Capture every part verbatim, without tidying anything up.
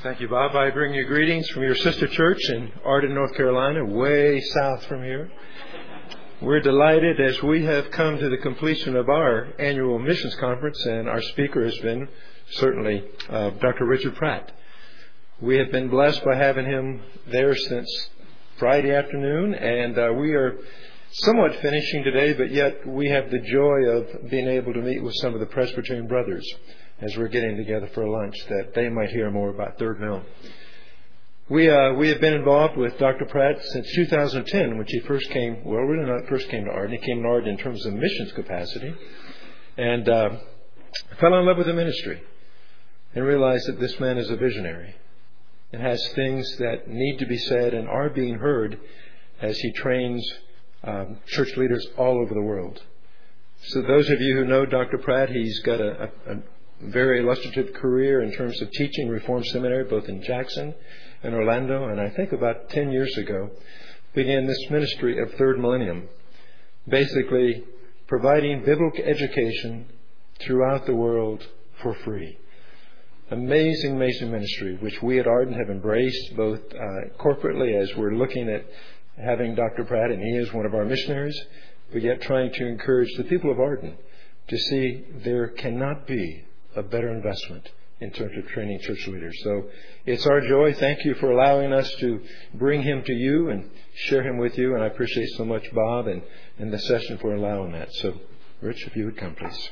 Thank you, Bob. I bring you greetings from your sister church in Arden, North Carolina, way south from here. We're delighted as we have come to the completion of our annual missions conference, and our speaker has been certainly uh, Doctor Richard Pratt. We have been blessed by having him there since Friday afternoon, and uh, we are somewhat finishing today, but yet we have the joy of being able to meet with some of the Presbyterian brothers as we're getting together for a lunch, that they might hear more about Third Mill. We uh, we have been involved with Doctor Pratt since two thousand ten, when she first came, well, really not first came to Arden. He came to Arden in terms of missions capacity, and uh, fell in love with the ministry and realized that this man is a visionary and has things that need to be said and are being heard as he trains um, church leaders all over the world. So those of you who know Doctor Pratt, he's got a, a, a very illustrative career in terms of teaching Reformed Seminary, both in Jackson and Orlando, and I think about ten years ago began this ministry of Third Millennium, basically providing biblical education throughout the world for free. Amazing, amazing ministry, which we at Arden have embraced both uh, corporately as we're looking at having Doctor Pratt, and he is one of our missionaries, but yet trying to encourage the people of Arden to see there cannot be a better investment in terms of training church leaders. So it's our joy. Thank you for allowing us to bring him to you and share him with you. And I appreciate so much Bob and, and the session for allowing that. So, Rich, if you would come, please.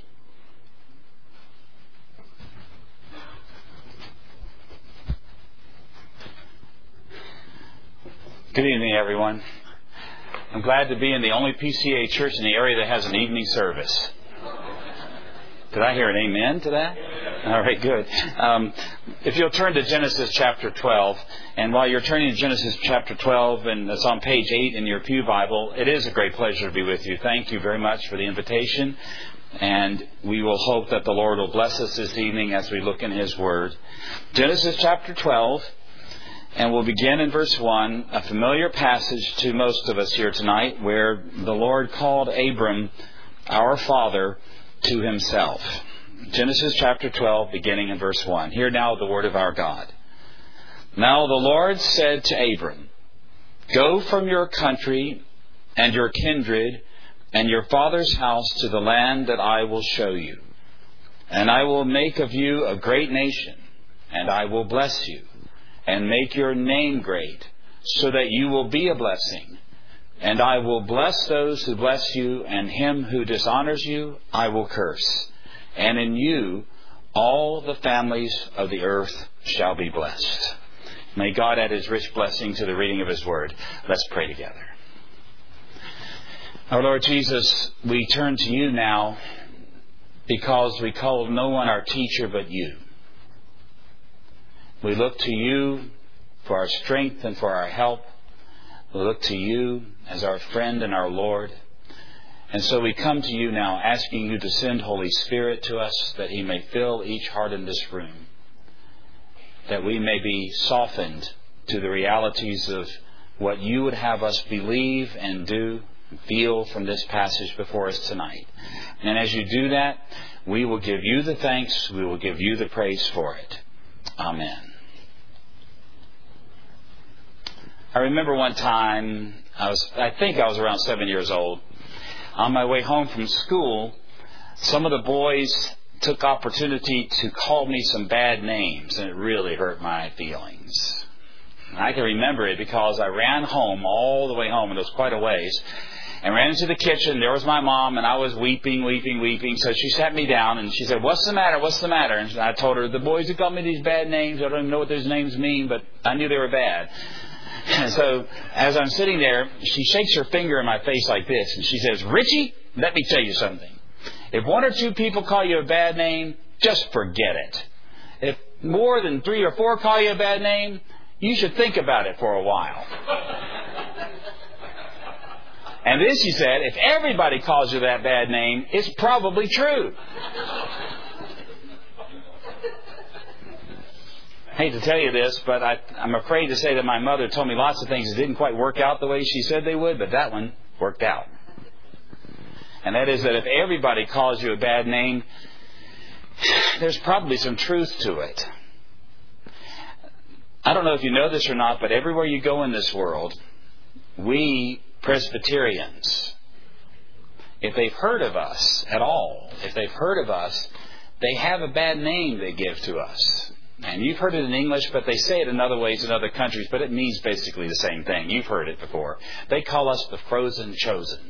Good evening, everyone. I'm glad to be in the only P C A church in the area that has an evening service. Did I hear an amen to that? All right, good. Um, if you'll turn to Genesis chapter twelve, and while you're turning to Genesis chapter twelve, and it's on page eight in your Pew Bible, it is a great pleasure to be with you. Thank you very much for the invitation, and we will hope that the Lord will bless us this evening as we look in His Word. Genesis chapter twelve, and we'll begin in verse one, a familiar passage to most of us here tonight, where the Lord called Abram, our father, to Himself. Genesis chapter twelve, beginning in verse one. Hear now the word of our God. Now the Lord said to Abram, Go from your country and your kindred and your father's house to the land that I will show you. And I will make of you a great nation, and I will bless you, and make your name great, so that you will be a blessing. And I will bless those who bless you, and him who dishonors you I will curse. And in you all the families of the earth shall be blessed. May God add His rich blessing to the reading of His Word. Let's pray together. Our Lord Jesus, we turn to You now because we call no one our teacher but You. We look to You for our strength and for our help. We look to You as our friend and our Lord. And so we come to You now asking You to send Holy Spirit to us, that He may fill each heart in this room, that we may be softened to the realities of what You would have us believe and do, feel from this passage before us tonight. And as You do that, we will give You the thanks, we will give You the praise for it. Amen. I remember one time, I was, I think I was around seven years old. On my way home from school, some of the boys took opportunity to call me some bad names, and it really hurt my feelings. I can remember it because I ran home all the way home, and it was quite a ways, and ran into the kitchen. There was my mom, and I was weeping, weeping, weeping. So she sat me down, and she said, "What's the matter? What's the matter?" And I told her, "The boys have called me these bad names. I don't even know what those names mean, but I knew they were bad." And so, as I'm sitting there, she shakes her finger in my face like this, and she says, "Richie, let me tell you something. If one or two people call you a bad name, just forget it. If more than three or four call you a bad name, you should think about it for a while." And then she said, "If everybody calls you that bad name, it's probably true." I hate to tell you this, but I, I'm afraid to say that my mother told me lots of things that didn't quite work out the way she said they would, but that one worked out. And that is that if everybody calls you a bad name, there's probably some truth to it. I don't know if you know this or not, but everywhere you go in this world, we Presbyterians, if they've heard of us at all, if they've heard of us, they have a bad name they give to us. And you've heard it in English, but they say it in other ways in other countries, but it means basically the same thing. You've heard it before. They call us the frozen chosen.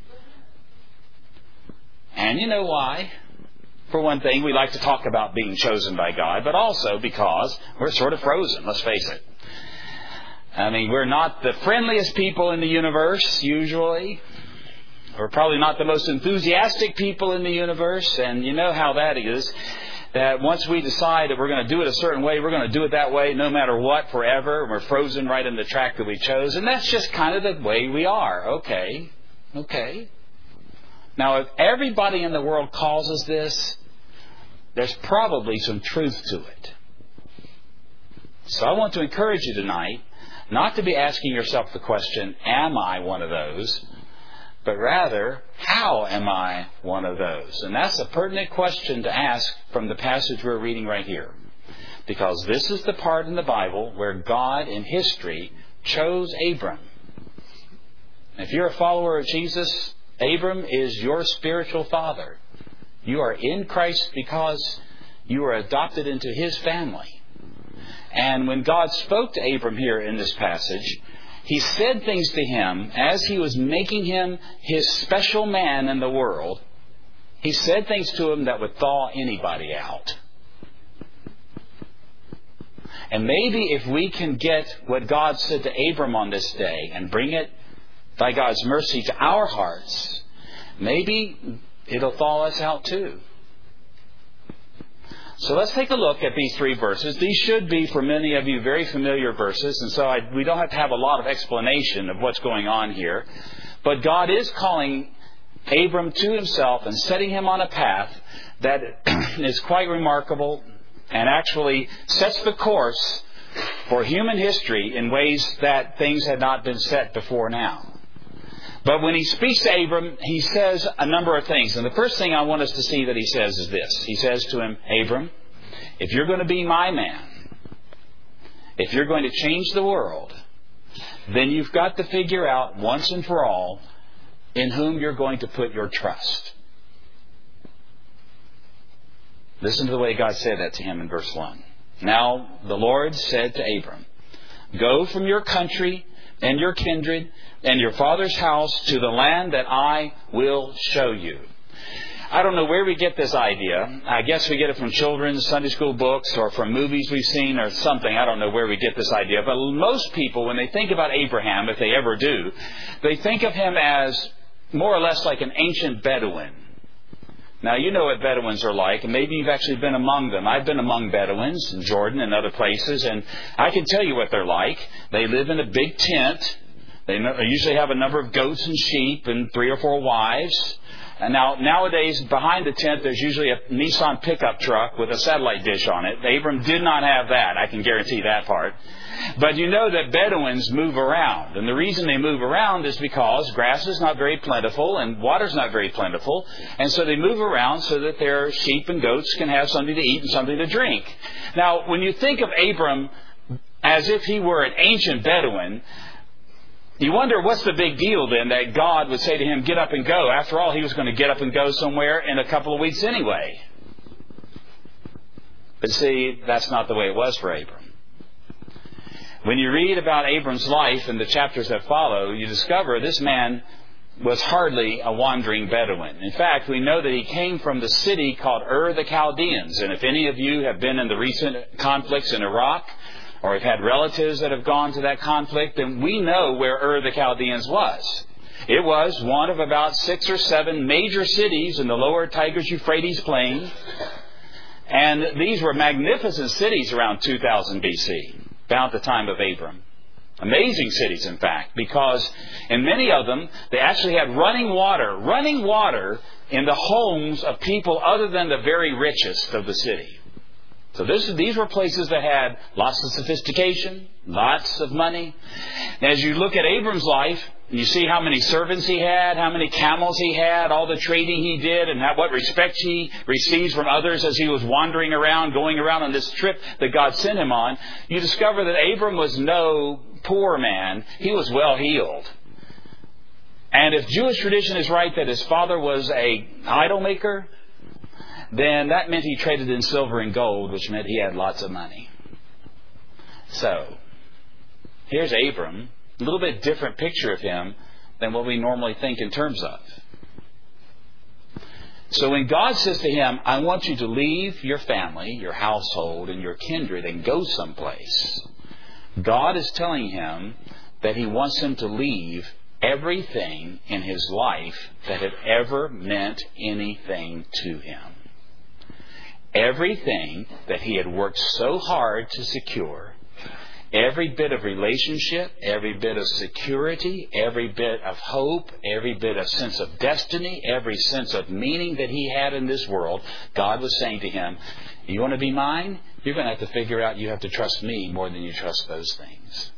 And you know why? For one thing, we like to talk about being chosen by God, but also because we're sort of frozen, let's face it. I mean, we're not the friendliest people in the universe, usually. We're probably not the most enthusiastic people in the universe, and you know how that is. That once we decide that we're going to do it a certain way, we're going to do it that way no matter what, forever. We're frozen right in the track that we chose, and that's just kind of the way we are. Okay, okay. Now, if everybody in the world calls us this, there's probably some truth to it. So I want to encourage you tonight not to be asking yourself the question, am I one of those? But rather, how am I one of those? And that's a pertinent question to ask from the passage we're reading right here. Because this is the part in the Bible where God in history chose Abram. If you're a follower of Jesus, Abram is your spiritual father. You are in Christ because you are adopted into His family. And when God spoke to Abram here in this passage, He said things to him as He was making him His special man in the world. He said things to him that would thaw anybody out. And maybe if we can get what God said to Abram on this day and bring it by God's mercy to our hearts, maybe it'll thaw us out too. So let's take a look at these three verses. These should be, for many of you, very familiar verses, and so I, we don't have to have a lot of explanation of what's going on here. But God is calling Abram to Himself and setting him on a path that is quite remarkable and actually sets the course for human history in ways that things had not been set before now. But when He speaks to Abram, He says a number of things. And the first thing I want us to see that He says is this. He says to him, Abram, if you're going to be my man, if you're going to change the world, then you've got to figure out once and for all in whom you're going to put your trust. Listen to the way God said that to him in verse one. Now the Lord said to Abram, go from your country and your kindred and your father's house to the land that I will show you. I don't know where we get this idea. I guess we get it from children's Sunday school books or from movies we've seen or something. I don't know where we get this idea. But most people, when they think about Abraham, if they ever do, they think of him as more or less like an ancient Bedouin. Now, you know what Bedouins are like, and maybe you've actually been among them. I've been among Bedouins in Jordan and other places, and I can tell you what they're like. They live in a big tent. They usually have a number of goats and sheep and three or four wives. And now, nowadays, behind the tent, there's usually a Nissan pickup truck with a satellite dish on it. Abram did not have that. I can guarantee that part. But you know that Bedouins move around. And the reason they move around is because grass is not very plentiful and water's not very plentiful. And so they move around so that their sheep and goats can have something to eat and something to drink. Now, when you think of Abram as if he were an ancient Bedouin, you wonder what's the big deal then that God would say to him, get up and go. After all, he was going to get up and go somewhere in a couple of weeks anyway. But see, that's not the way it was for Abram. When you read about Abram's life in the chapters that follow, you discover this man was hardly a wandering Bedouin. In fact, we know that he came from the city called Ur the Chaldeans. And if any of you have been in the recent conflicts in Iraq, or have had relatives that have gone to that conflict, then we know where Ur the Chaldeans was. It was one of about six or seven major cities in the lower Tigris-Euphrates plain. And these were magnificent cities around two thousand B C, about the time of Abram. Amazing cities, in fact, because in many of them, they actually had running water, running water in the homes of people other than the very richest of the city. So this, these were places that had lots of sophistication, lots of money. And as you look at Abram's life, You see how many servants he had, how many camels he had, all the trading he did, and how, what respect he receives from others as he was wandering around, going around on this trip that God sent him on. You discover that Abram was no poor man. He was well heeled. And if Jewish tradition is right that his father was a idol maker, then that meant he traded in silver and gold, which meant he had lots of money. So, here's Abram. A little bit different picture of him than what we normally think in terms of. So when God says to him, I want you to leave your family, your household, and your kindred and go someplace, God is telling him that He wants him to leave everything in his life that had ever meant anything to him. Everything that he had worked so hard to secure, every bit of relationship, every bit of security, every bit of hope, every bit of sense of destiny, every sense of meaning that he had in this world, God was saying to him, you want to be mine? You're going to have to figure out you have to trust me more than you trust those things.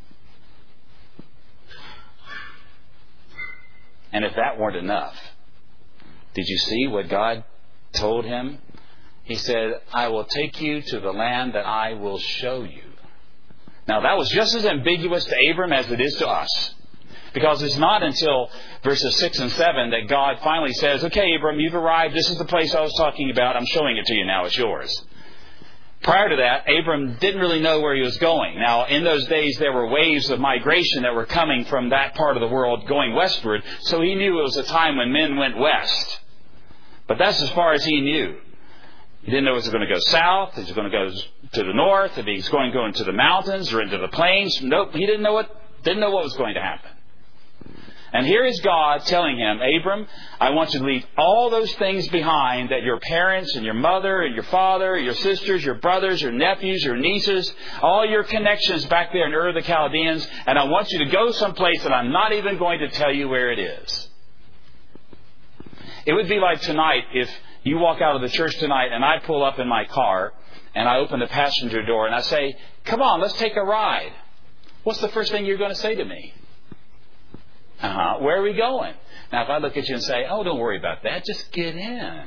And if that weren't enough, did you see what God told him? He said, I will take you to the land that I will show you. Now, that was just as ambiguous to Abram as it is to us. Because it's not until verses six and seven that God finally says, okay, Abram, you've arrived. This is the place I was talking about. I'm showing it to you now. It's yours. Prior to that, Abram didn't really know where he was going. Now, in those days, there were waves of migration that were coming from that part of the world going westward. So he knew it was a time when men went west. But that's as far as he knew. He didn't know if he was going to go south, if he was going to go to the north, if he was going to go into the mountains or into the plains. Nope, he didn't know what, didn't know what was going to happen. And here is God telling him, Abram, I want you to leave all those things behind that your parents and your mother and your father, your sisters, your brothers, your nephews, your nieces, all your connections back there in Ur of the Chaldeans, and I want you to go someplace that I'm not even going to tell you where it is. It would be like tonight if you walk out of the church tonight and I pull up in my car and I open the passenger door and I say, come on, let's take a ride. What's the first thing you're going to say to me? Uh-huh. Where are we going? Now, if I look at you and say, oh, don't worry about that. Just get in.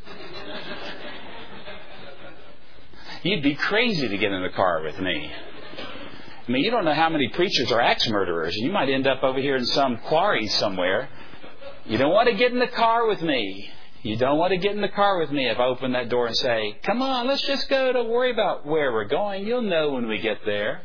You'd be crazy to get in the car with me. I mean, you don't know how many preachers are axe murderers. You might end up over here in some quarry somewhere. You don't want to get in the car with me. You don't want to get in the car with me if I open that door and say, come on, let's just go. Don't worry about where we're going. You'll know when we get there.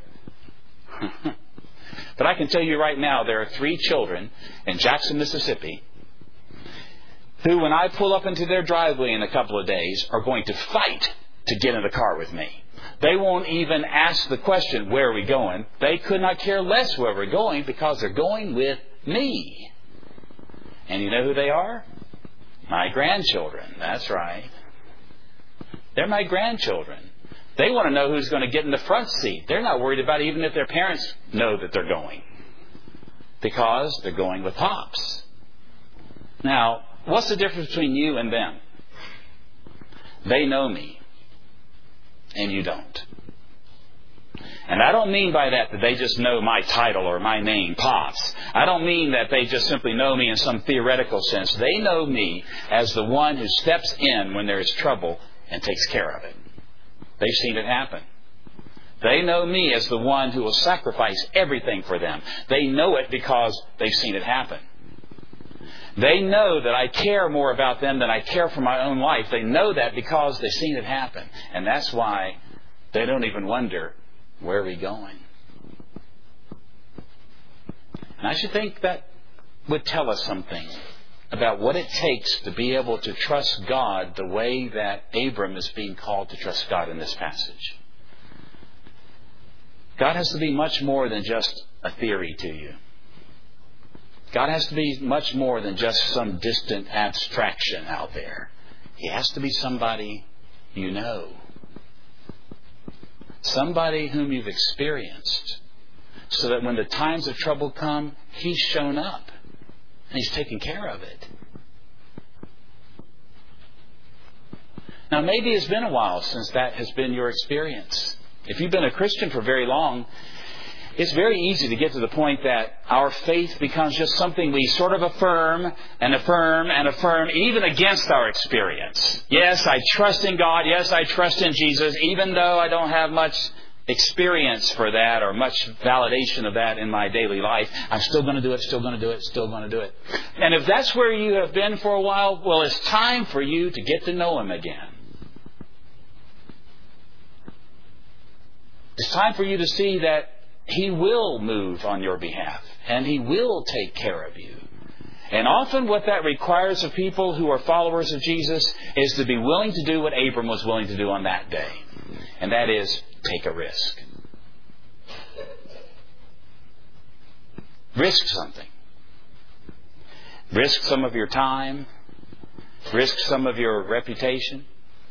But I can tell you right now, there are three children in Jackson, Mississippi, who, when I pull up into their driveway in a couple of days, are going to fight to get in the car with me. They won't even ask the question, where are we going? They could not care less where we're going because they're going with me. And you know who they are? My grandchildren. That's right. They're my grandchildren. They want to know who's going to get in the front seat. They're not worried about even if their parents know that they're going. Because they're going with Pops. Now, what's the difference between you and them? They know me. And you don't. And I don't mean by that that they just know my title or my name, Pops. I don't mean that they just simply know me in some theoretical sense. They know me as the one who steps in when there is trouble and takes care of it. They've seen it happen. They know me as the one who will sacrifice everything for them. They know it because they've seen it happen. They know that I care more about them than I care for my own life. They know that because they've seen it happen. And that's why they don't even wonder, where are we going? And I should think that would tell us something about what it takes to be able to trust God the way that Abram is being called to trust God in this passage. God has to be much more than just a theory to you. God has to be much more than just some distant abstraction out there. He has to be somebody you know. Somebody whom you've experienced. So that when the times of trouble come, He's shown up. And He's taken care of it. Now, maybe it's been a while since that has been your experience. If you've been a Christian for very long, it's very easy to get to the point that our faith becomes just something we sort of affirm and affirm and affirm, even against our experience. Yes, I trust in God. Yes, I trust in Jesus, even though I don't have much experience for that or much validation of that in my daily life. I'm still going to do it, still going to do it, still going to do it. And if that's where you have been for a while, well, it's time for you to get to know Him again. It's time for you to see that He will move on your behalf, and He will take care of you. And often what that requires of people who are followers of Jesus is to be willing to do what Abram was willing to do on that day. And that is, take a risk. Risk something. Risk some of your time. Risk some of your reputation.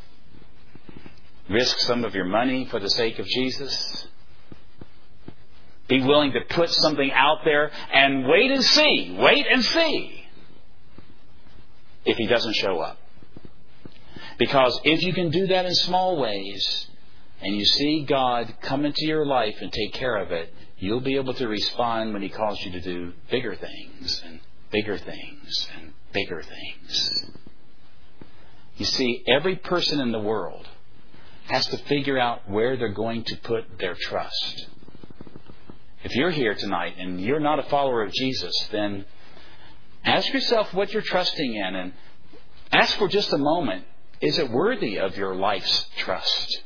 Risk some of your money for the sake of Jesus. Be willing to put something out there and wait and see. Wait and see if He doesn't show up. Because if you can do that in small ways and you see God come into your life and take care of it, you'll be able to respond when He calls you to do bigger things and bigger things and bigger things. You see, every person in the world has to figure out where they're going to put their trust. If you're here tonight and you're not a follower of Jesus, then ask yourself what you're trusting in, and ask for just a moment, is it worthy of your life's trust?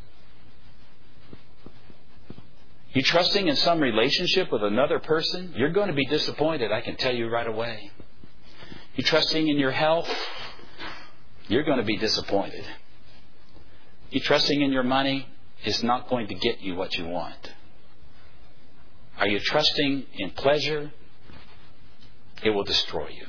You trusting in some relationship with another person? You're going to be disappointed, I can tell you right away. You trusting in your health? You're going to be disappointed. You trusting in your money is not going to get you what you want. Are you trusting in pleasure? It will destroy you.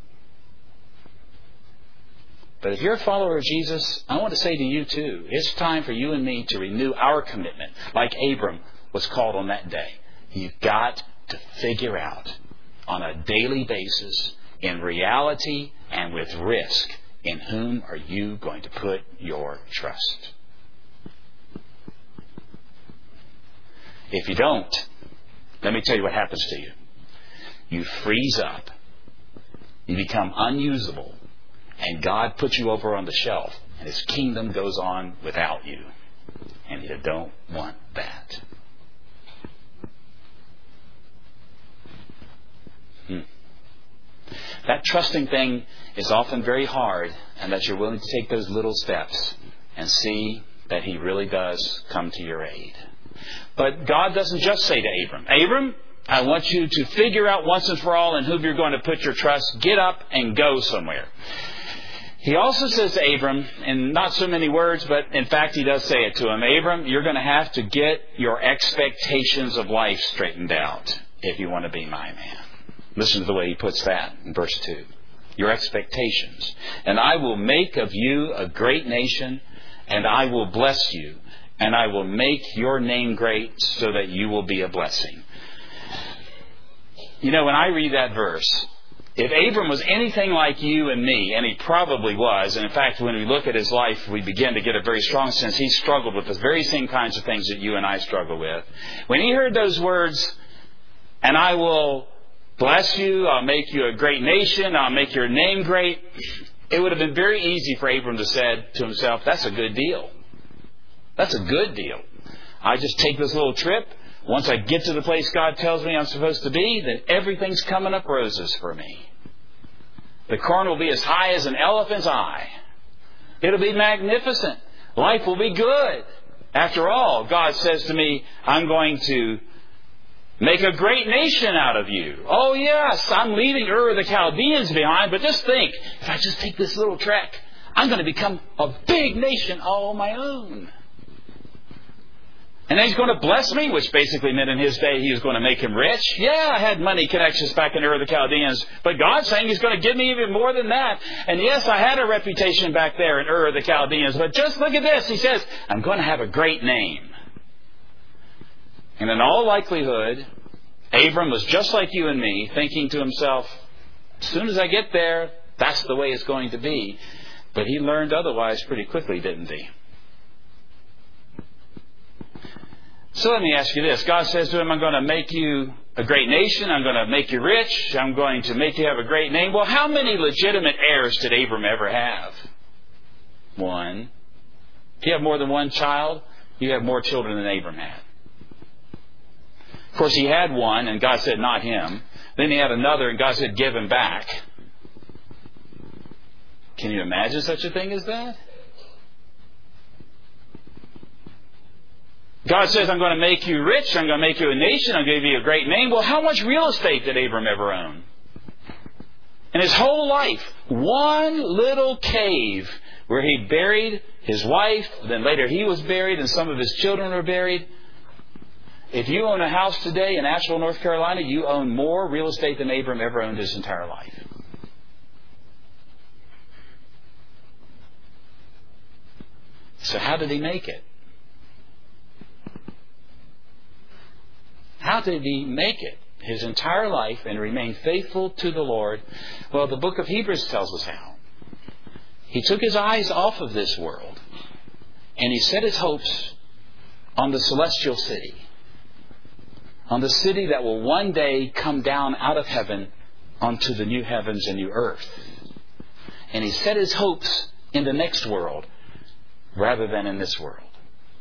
But if you're a follower of Jesus, I want to say to you too, it's time for you and me to renew our commitment, like Abram was called on that day. You've got to figure out on a daily basis, in reality and with risk, in whom are you going to put your trust? If you don't, let me tell you what happens to you. You freeze up. You become unusable. And God puts you over on the shelf. And His kingdom goes on without you. And you don't want that. Hmm. That trusting thing is often very hard. And that you're willing to take those little steps and see that He really does come to your aid. But God doesn't just say to Abram, Abram, I want you to figure out once and for all in whom you're going to put your trust. Get up and go somewhere. He also says to Abram, in not so many words, but in fact He does say it to him, Abram, you're going to have to get your expectations of life straightened out if you want to be my man. Listen to the way he puts that in verse two. Your expectations. And I will make of you a great nation, and I will bless you. And I will make your name great so that you will be a blessing. You know, when I read that verse, if Abram was anything like you and me, and he probably was, and in fact, when we look at his life, we begin to get a very strong sense he struggled with the very same kinds of things that you and I struggle with. When he heard those words, and I will bless you, I'll make you a great nation, I'll make your name great, it would have been very easy for Abram to say to himself, that's a good deal. That's a good deal. I just take this little trip. Once I get to the place God tells me I'm supposed to be, then everything's coming up roses for me. The corn will be as high as an elephant's eye. It'll be magnificent. Life will be good. After all, God says to me, I'm going to make a great nation out of you. Oh yes, I'm leaving Ur of the Chaldeans behind, but just think, if I just take this little trek, I'm going to become a big nation all my own. And then He's going to bless me, which basically meant in His day He was going to make him rich. Yeah, I had money connections back in Ur of the Chaldeans, but God's saying He's going to give me even more than that. And yes, I had a reputation back there in Ur of the Chaldeans, but just look at this. He says, I'm going to have a great name. And in all likelihood, Abram was just like you and me, thinking to himself, as soon as I get there, that's the way it's going to be. But he learned otherwise pretty quickly, didn't he? So let me ask you this. God says to him, I'm going to make you a great nation. I'm going to make you rich. I'm going to make you have a great name. Well, how many legitimate heirs did Abram ever have? One. If you have more than one child, you have more children than Abram had. Of course, he had one, and God said, not him. Then he had another, and God said, give him back. Can you imagine such a thing as that? God says, I'm going to make you rich. I'm going to make you a nation. I'm going to give you a great name. Well, how much real estate did Abram ever own? In his whole life, one little cave where he buried his wife, then later he was buried, and some of his children were buried. If you own a house today in Asheville, North Carolina, you own more real estate than Abram ever owned his entire life. So how did he make it? How did he make it his entire life and remain faithful to the Lord? Well, the book of Hebrews tells us how. He took his eyes off of this world and he set his hopes on the celestial city, on the city that will one day come down out of heaven onto the new heavens and new earth. And he set his hopes in the next world rather than in this world.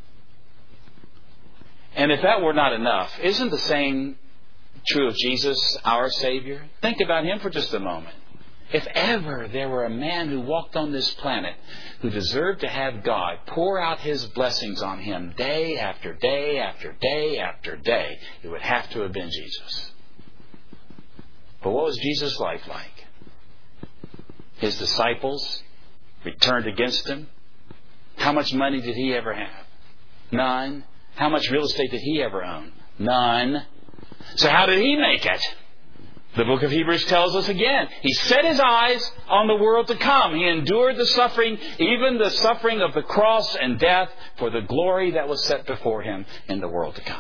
And if that were not enough, isn't the same true of Jesus, our Savior? Think about Him for just a moment. If ever there were a man who walked on this planet who deserved to have God pour out His blessings on him day after day after day after day, it would have to have been Jesus. But what was Jesus' life like? His disciples returned against Him. How much money did He ever have? None. How much real estate did He ever own? None. So how did He make it? The book of Hebrews tells us again. He set His eyes on the world to come. He endured the suffering, even the suffering of the cross and death, for the glory that was set before Him in the world to come.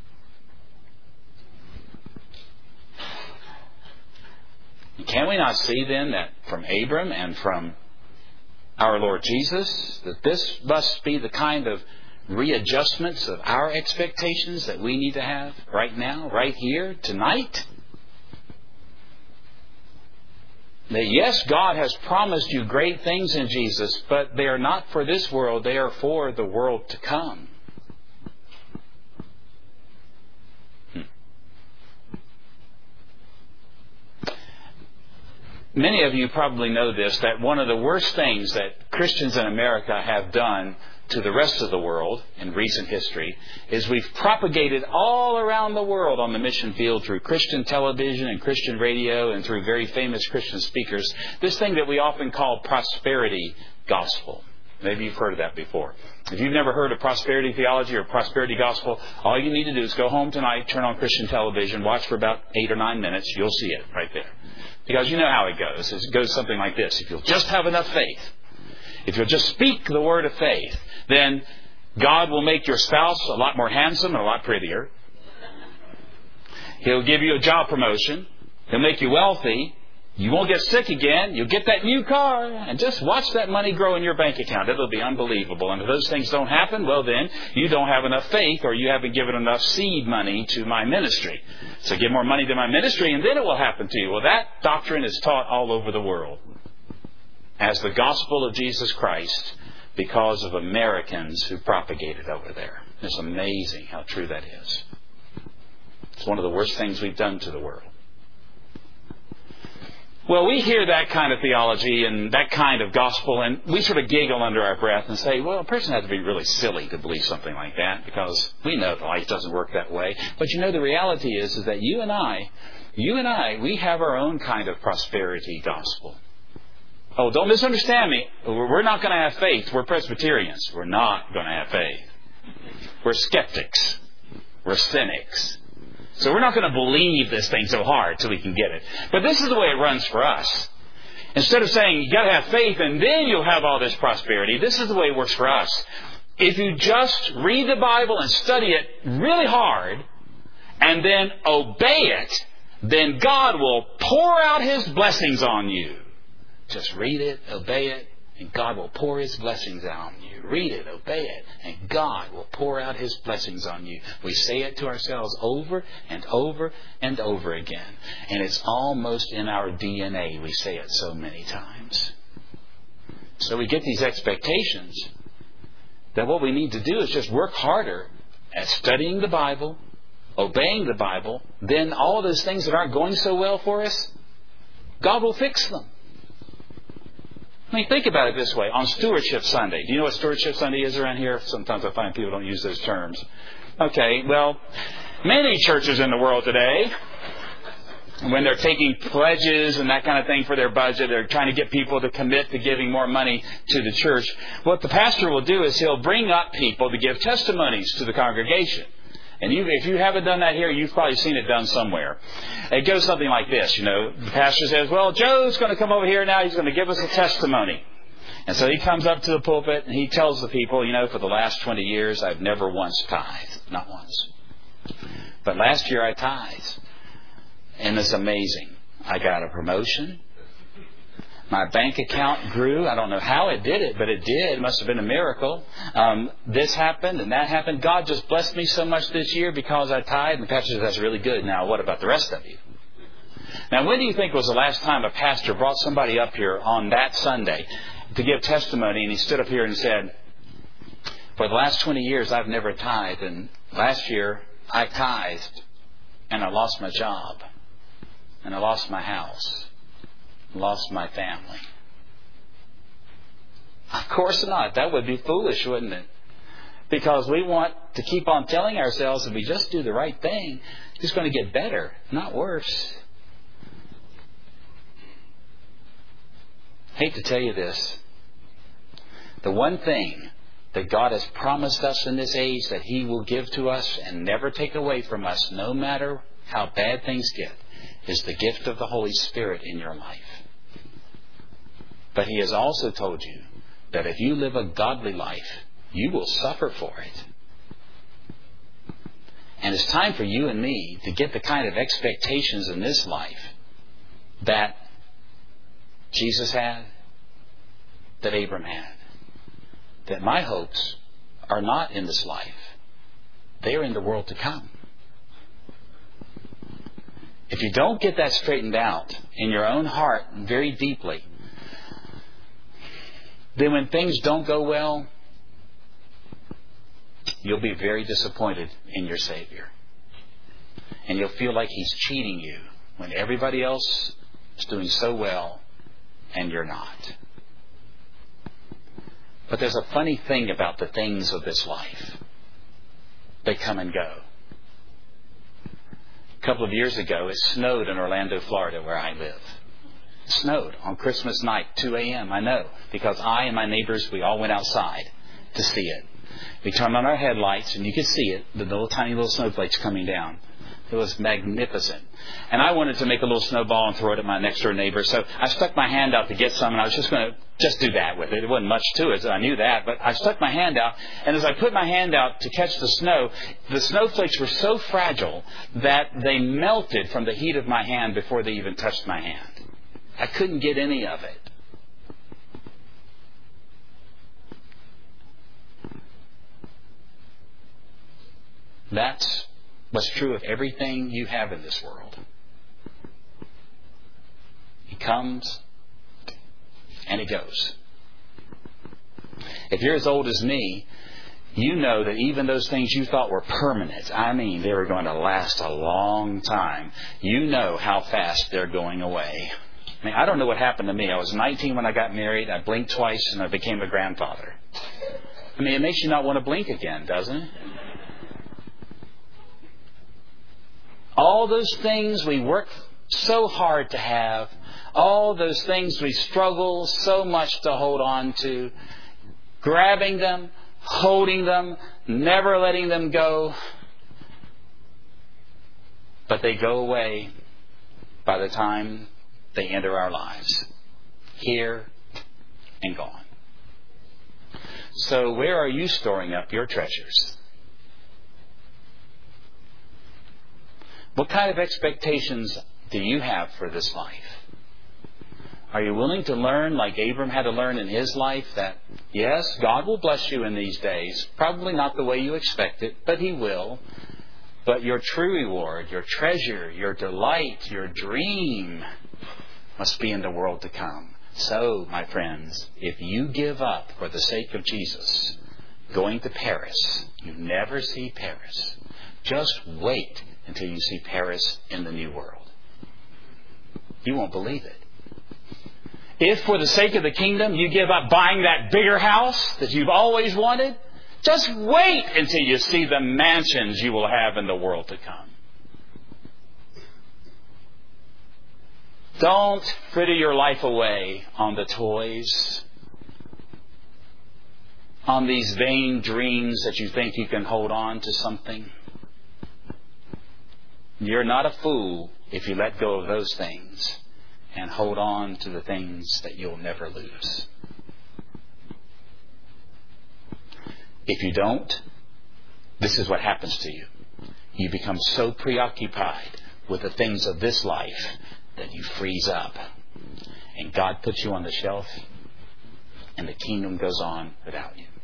Can we not see then that from Abram and from our Lord Jesus, that this must be the kind of readjustments of our expectations that we need to have right now, right here, tonight? That yes, God has promised you great things in Jesus, but they are not for this world, they are for the world to come. Hmm. Many of you probably know this, that one of the worst things that Christians in America have done to the rest of the world in recent history is we've propagated all around the world on the mission field through Christian television and Christian radio and through very famous Christian speakers this thing that we often call prosperity gospel. Maybe you've heard of that before. If you've never heard of prosperity theology or prosperity gospel, all you need to do is go home tonight, turn on Christian television, watch for about eight or nine minutes. You'll see it right there. Because you know how it goes. It goes something like this. If you'll just have enough faith, if you'll just speak the word of faith, then God will make your spouse a lot more handsome and a lot prettier. He'll give you a job promotion. He'll make you wealthy. You won't get sick again. You'll get that new car. And just watch that money grow in your bank account. It'll be unbelievable. And if those things don't happen, well then, you don't have enough faith or you haven't given enough seed money to my ministry. So give more money to my ministry and then it will happen to you. Well, that doctrine is taught all over the world as the gospel of Jesus Christ because of Americans who propagate it over there. It's amazing how true that is. It's one of the worst things we've done to the world. Well, we hear that kind of theology and that kind of gospel, and we sort of giggle under our breath and say, well, a person has to be really silly to believe something like that because we know that life doesn't work that way. But you know, the reality is, is that you and I, you and I, we have our own kind of prosperity gospel. Oh, don't misunderstand me. We're not going to have faith. We're Presbyterians. We're not going to have faith. We're skeptics. We're cynics. So we're not going to believe this thing so hard till we can get it. But this is the way it runs for us. Instead of saying, you got to have faith and then you'll have all this prosperity, this is the way it works for us. If you just read the Bible and study it really hard and then obey it, then God will pour out His blessings on you. Just read it, obey it, and God will pour His blessings on you. Read it, obey it, and God will pour out His blessings on you. We say it to ourselves over and over and over again. And it's almost in our D N A. We say it so many times. So we get these expectations that what we need to do is just work harder at studying the Bible, obeying the Bible. Then all of those things that aren't going so well for us, God will fix them. I mean, think about it this way. On Stewardship Sunday. Do you know what Stewardship Sunday is around here? Sometimes I find people don't use those terms. Okay, well, many churches in the world today, when they're taking pledges and that kind of thing for their budget, they're trying to get people to commit to giving more money to the church. What the pastor will do is he'll bring up people to give testimonies to the congregation. And you, if you haven't done that here, you've probably seen it done somewhere. It goes something like this, you know. The pastor says, well, Joe's going to come over here now. He's going to give us a testimony. And so he comes up to the pulpit and he tells the people, you know, for the last twenty years, I've never once tithed. Not once. But last year I tithed. And it's amazing. I got a promotion. My bank account grew. I don't know how it did it, but it did. It must have been a miracle. Um, this happened and that happened. God just blessed me so much this year because I tithed. And the pastor says, that's really good. Now, what about the rest of you? Now, when do you think was the last time a pastor brought somebody up here on that Sunday to give testimony, and he stood up here and said, for the last twenty years, I've never tithed, and last year I tithed, and I lost my job, and I lost my house, lost my family? Of course not. That would be foolish, wouldn't it? Because we want to keep on telling ourselves if we just do the right thing, it's going to get better, not worse. I hate to tell you this. The one thing that God has promised us in this age that He will give to us and never take away from us, no matter how bad things get, is the gift of the Holy Spirit in your life. But He has also told you that if you live a godly life, you will suffer for it. And it's time for you and me to get the kind of expectations in this life that Jesus had, that Abram had. That my hopes are not in this life. They are in the world to come. If you don't get that straightened out in your own heart very deeply, then when things don't go well, you'll be very disappointed in your Savior. And you'll feel like He's cheating you when everybody else is doing so well and you're not. But there's a funny thing about the things of this life. They come and go. A couple of years ago, it snowed in Orlando, Florida, where I live. It snowed on Christmas night, two a.m., I know, because I and my neighbors, we all went outside to see it. We turned on our headlights, and you could see it, the little tiny little snowflakes coming down. It was magnificent. And I wanted to make a little snowball and throw it at my next door neighbor. So I stuck my hand out to get some, and I was just going to just do that with it. It wasn't much to it, so I knew that. But I stuck my hand out, and as I put my hand out to catch the snow, the snowflakes were so fragile that they melted from the heat of my hand before they even touched my hand. I couldn't get any of it. That's what's true of everything you have in this world. He comes and He goes. If you're as old as me, you know that even those things you thought were permanent, I mean, they were going to last a long time, you know how fast they're going away. I mean, I don't know what happened to me. I was nineteen when I got married. I blinked twice and I became a grandfather. I mean, it makes you not want to blink again, doesn't it? All those things we work so hard to have, all those things we struggle so much to hold on to, grabbing them, holding them, never letting them go, but they go away by the time they enter our lives, here and gone. So where are you storing up your treasures? What kind of expectations do you have for this life? Are you willing to learn like Abram had to learn in his life that, yes, God will bless you in these days. Probably not the way you expect it, but He will. But your true reward, your treasure, your delight, your dream must be in the world to come. So, my friends, if you give up for the sake of Jesus going to Paris, you never see Paris. Just wait until you see Paris in the New World. You won't believe it. If for the sake of the kingdom you give up buying that bigger house that you've always wanted, just wait until you see the mansions you will have in the world to come. Don't fritter your life away on the toys, on these vain dreams that you think you can hold on to something. You're not a fool if you let go of those things and hold on to the things that you'll never lose. If you don't, this is what happens to you. You become so preoccupied with the things of this life that you freeze up. And God puts you on the shelf, and the kingdom goes on without you.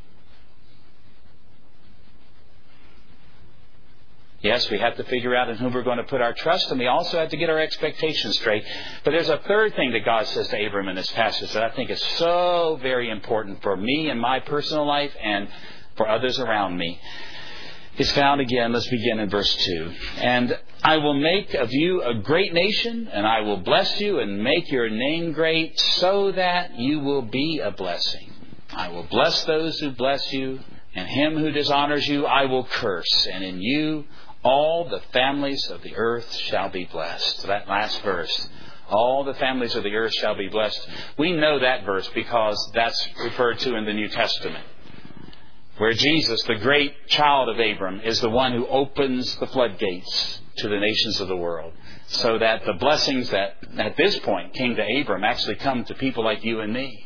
Yes, we have to figure out in whom we're going to put our trust, and we also have to get our expectations straight. But there's a third thing that God says to Abram in this passage that I think is so very important for me in my personal life and for others around me. It's found again, let's begin in verse two. And I will make of you a great nation, and I will bless you and make your name great, so that you will be a blessing. I will bless those who bless you, and him who dishonors you I will curse. And in you all the families of the earth shall be blessed. So that last verse, all the families of the earth shall be blessed. We know that verse because that's referred to in the New Testament, where Jesus, the great child of Abram, is the one who opens the floodgates to the nations of the world, so that the blessings that at this point came to Abram actually come to people like you and me.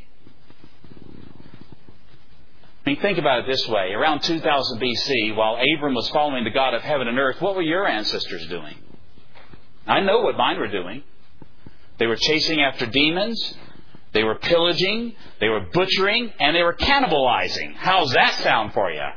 I mean, think about it this way. Around two thousand B C, while Abram was following the God of heaven and earth, what were your ancestors doing? I know what mine were doing. They were chasing after demons. They were pillaging. They were butchering. And they were cannibalizing. How's that sound for you?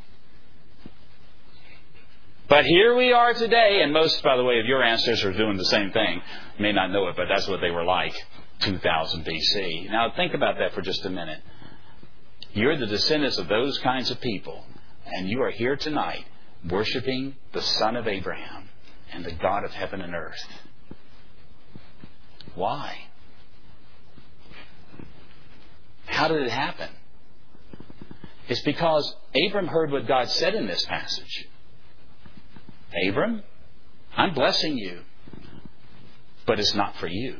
But here we are today, and most, by the way, of your ancestors are doing the same thing. You may not know it, but that's what they were like two thousand B C. Now think about that for just a minute. You're the descendants of those kinds of people, and you are here tonight worshiping the Son of Abraham and the God of heaven and earth. Why? How did it happen? It's because Abram heard what God said in this passage. Abram, I'm blessing you, but it's not for you.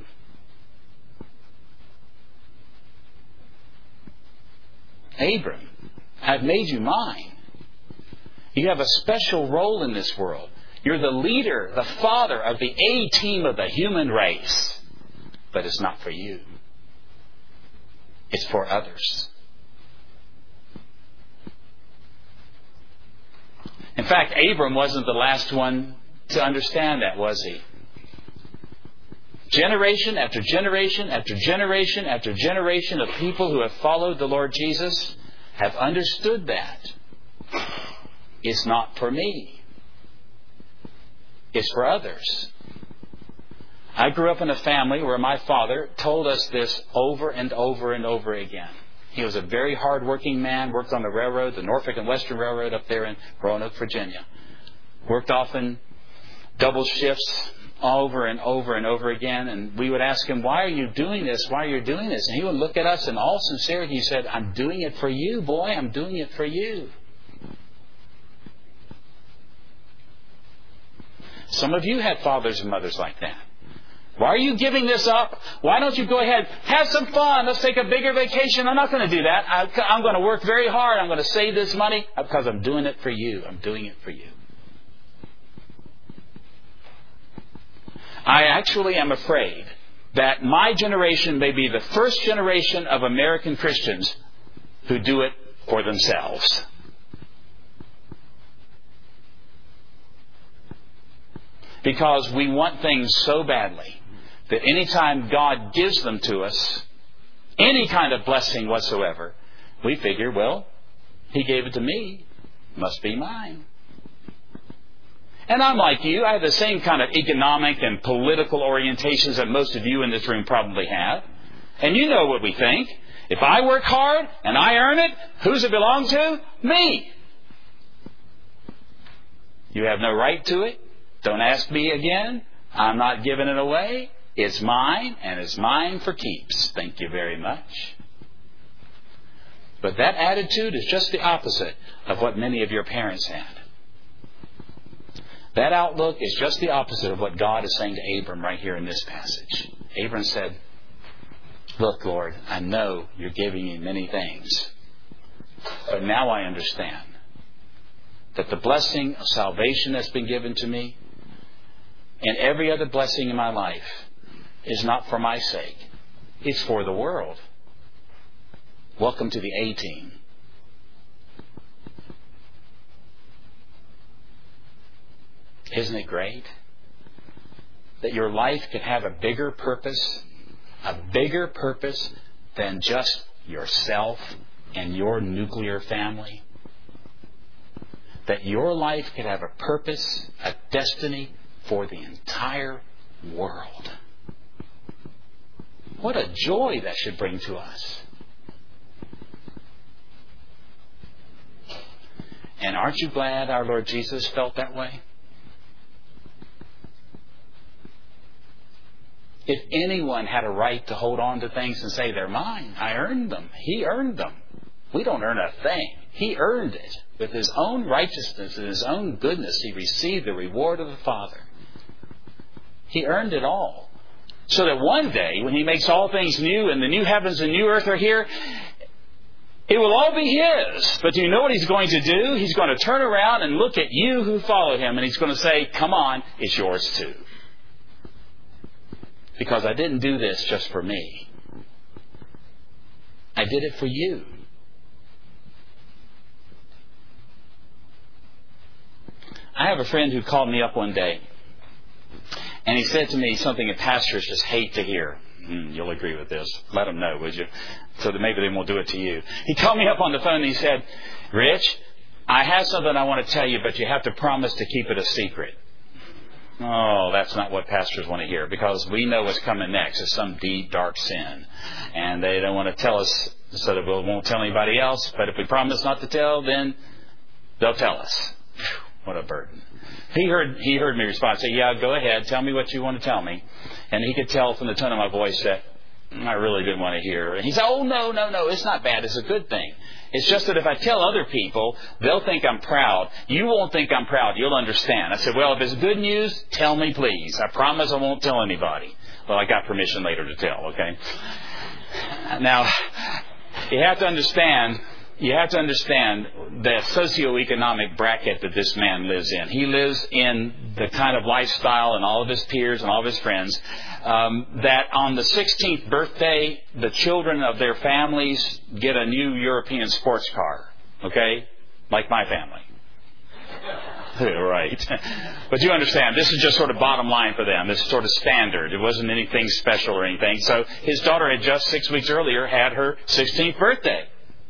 Abram, I've made you mine. You have a special role in this world. You're the leader, the father of the A-team of the human race. But it's not for you. It's for others. In fact, Abram wasn't the last one to understand that, was he? Generation after generation after generation after generation of people who have followed the Lord Jesus have understood that. It's not for me. It's for others. I grew up in a family where my father told us this over and over and over again. He was a very hard-working man, worked on the railroad, the Norfolk and Western Railroad up there in Roanoke, Virginia. Worked often double shifts over and over and over again. And we would ask him, why are you doing this? Why are you doing this? And he would look at us in all sincerity. He said, I'm doing it for you, boy. I'm doing it for you. Some of you had fathers and mothers like that. Why are you giving this up? Why don't you go ahead, have some fun? Let's take a bigger vacation. I'm not going to do that. I, I'm going to work very hard. I'm going to save this money because I'm doing it for you. I'm doing it for you. I actually am afraid that my generation may be the first generation of American Christians who do it for themselves. Because we want things so badly that anytime God gives them to us, any kind of blessing whatsoever, we figure, well, He gave it to me, must be mine. And I'm like you. I have the same kind of economic and political orientations that most of you in this room probably have. And you know what we think. If I work hard and I earn it, who's it belong to? Me. You have no right to it. Don't ask me again. I'm not giving it away. It's mine, and it's mine for keeps. Thank you very much. But that attitude is just the opposite of what many of your parents had. That outlook is just the opposite of what God is saying to Abram right here in this passage. Abram said, look, Lord, I know you're giving me many things, but now I understand that the blessing of salvation that's been given to me and every other blessing in my life is not for my sake. It's for the world. Welcome to the A-team. Isn't it great that your life can have a bigger purpose, a bigger purpose than just yourself and your nuclear family? That your life can have a purpose, a destiny for the entire world. What a joy that should bring to us. And aren't you glad our Lord Jesus felt that way? If anyone had a right to hold on to things and say, they're mine, I earned them. He earned them. We don't earn a thing. He earned it. With His own righteousness and His own goodness, He received the reward of the Father. He earned it all. So that one day, when He makes all things new and the new heavens and new earth are here, it will all be His. But do you know what He's going to do? He's going to turn around and look at you who follow Him, and He's going to say, come on, it's yours too. Because I didn't do this just for me. I did it for you. I have a friend who called me up one day, and he said to me something that pastors just hate to hear. Mm, you'll agree with this. Let them know, would you? So that maybe they won't do it to you. He called me up on the phone and he said, Rich, I have something I want to tell you, but you have to promise to keep it a secret. Oh, that's not what pastors want to hear, because we know what's coming next. It's some deep, dark sin. And they don't want to tell us so that we won't tell anybody else. But if we promise not to tell, then they'll tell us. Whew, what a burden. He heard he heard me respond, say, yeah, go ahead, tell me what you want to tell me. And he could tell from the tone of my voice that I really didn't want to hear. And he said, oh, no, no, no, it's not bad. It's a good thing. It's just that if I tell other people, they'll think I'm proud. You won't think I'm proud. You'll understand. I said, well, if it's good news, tell me, please. I promise I won't tell anybody. Well, I got permission later to tell, okay? Now, you have to understand, you have to understand the socioeconomic bracket that this man lives in. He lives in the kind of lifestyle, and all of his peers and all of his friends, um, that on the sixteenth birthday, the children of their families get a new European sports car. Okay? Like my family. Right. But you understand, this is just sort of bottom line for them. This is sort of standard. It wasn't anything special or anything. So his daughter had just six weeks earlier had her sixteenth birthday.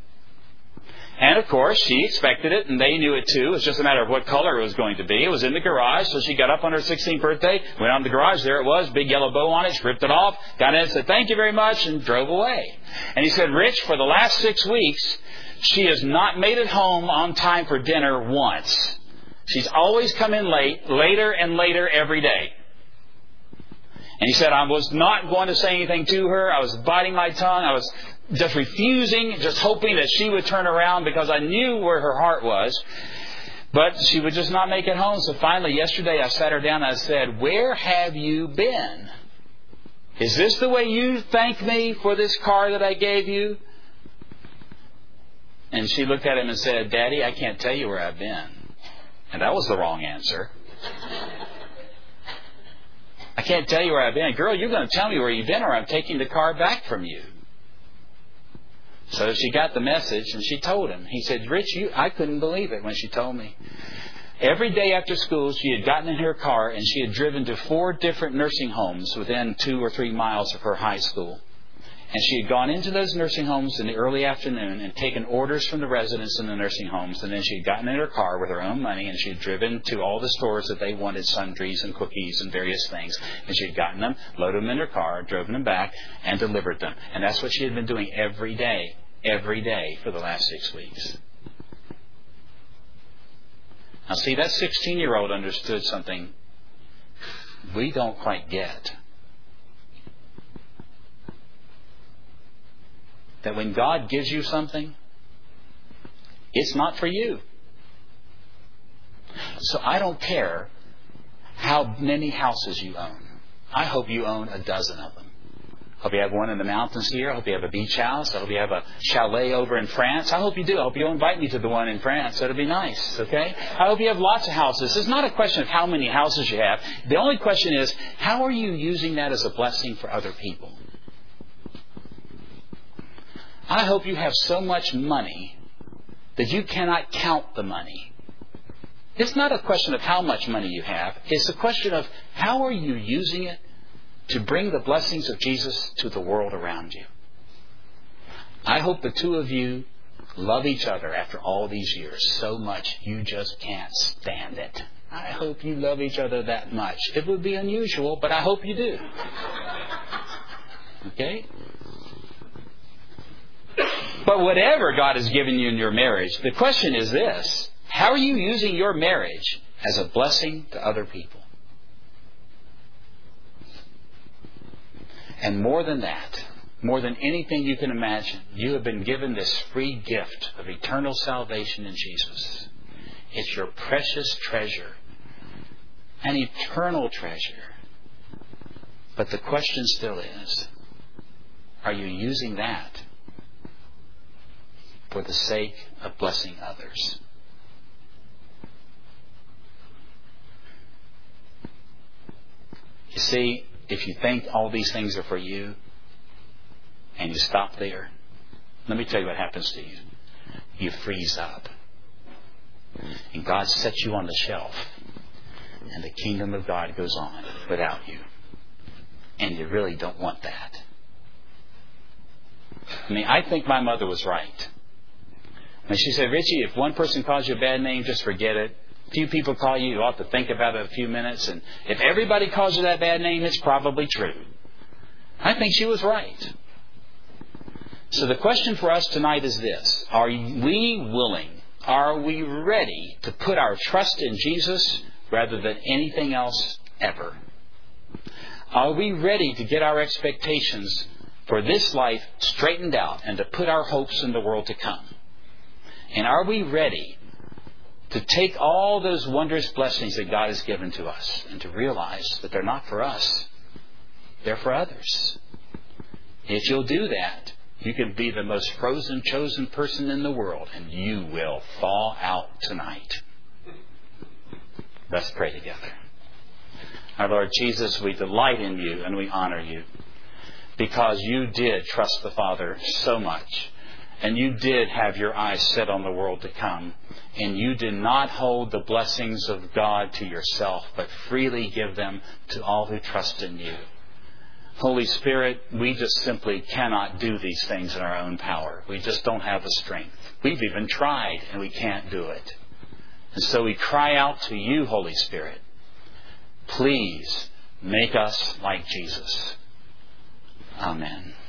And, of course, she expected it, and they knew it, too. It was just a matter of what color it was going to be. It was in the garage, so she got up on her sixteenth birthday, went out in the garage. There it was, big yellow bow on it. She ripped it off, got in and said, thank you very much, and drove away. And he said, Rich, for the last six weeks, she has not made it home on time for dinner once. She's always come in late, later and later every day. And he said, I was not going to say anything to her. I was biting my tongue. I was just refusing, just hoping that she would turn around because I knew where her heart was. But she would just not make it home. So finally, yesterday, I sat her down and I said, where have you been? Is this the way you thank me for this car that I gave you? And she looked at him and said, Daddy, I can't tell you where I've been. And that was the wrong answer. I can't tell you where I've been. Girl, you're going to tell me where you've been or I'm taking the car back from you. So she got the message and she told him. He said, Rich, you, I couldn't believe it when she told me. Every day after school, she had gotten in her car and she had driven to four different nursing homes within two or three miles of her high school. And she had gone into those nursing homes in the early afternoon and taken orders from the residents in the nursing homes. And then she had gotten in her car with her own money and she had driven to all the stores that they wanted sundries and cookies and various things. And she had gotten them, loaded them in her car, driven them back, and delivered them. And that's what she had been doing every day, every day for the last six weeks. Now see, that sixteen-year-old understood something we don't quite get. That when God gives you something, it's not for you. So I don't care how many houses you own. I hope you own a dozen of them. I hope you have one in the mountains here. I hope you have a beach house. I hope you have a chalet over in France. I hope you do. I hope you'll invite me to the one in France. That'll be nice, okay? I hope you have lots of houses. It's not a question of how many houses you have. The only question is, how are you using that as a blessing for other people? I hope you have so much money that you cannot count the money. It's not a question of how much money you have. It's a question of how are you using it to bring the blessings of Jesus to the world around you. I hope the two of you love each other after all these years so much you just can't stand it. I hope you love each other that much. It would be unusual, but I hope you do. Okay? But whatever God has given you in your marriage, the question is this: how are you using your marriage as a blessing to other people? And more than that, more than anything you can imagine, you have been given this free gift of eternal salvation in Jesus. It's your precious treasure, an eternal treasure. But the question still is, are you using that for the sake of blessing others? You see, if you think all these things are for you and you stop there, let me tell you what happens to you. You freeze up. And God sets you on the shelf. And the kingdom of God goes on without you. And you really don't want that. I mean, I think my mother was right. And she said, Richie, if one person calls you a bad name, just forget it. A few people call you, you ought to think about it a few minutes. And if everybody calls you that bad name, it's probably true. I think she was right. So the question for us tonight is this: are we willing, are we ready to put our trust in Jesus rather than anything else ever? Are we ready to get our expectations for this life straightened out and to put our hopes in the world to come? And are we ready to take all those wondrous blessings that God has given to us and to realize that they're not for us, they're for others? If you'll do that, you can be the most frozen, chosen person in the world, and you will fall out tonight. Let's pray together. Our Lord Jesus, we delight in you and we honor you because you did trust the Father so much. And you did have your eyes set on the world to come. And you did not hold the blessings of God to yourself, but freely give them to all who trust in you. Holy Spirit, we just simply cannot do these things in our own power. We just don't have the strength. We've even tried and we can't do it. And so we cry out to you, Holy Spirit. Please make us like Jesus. Amen.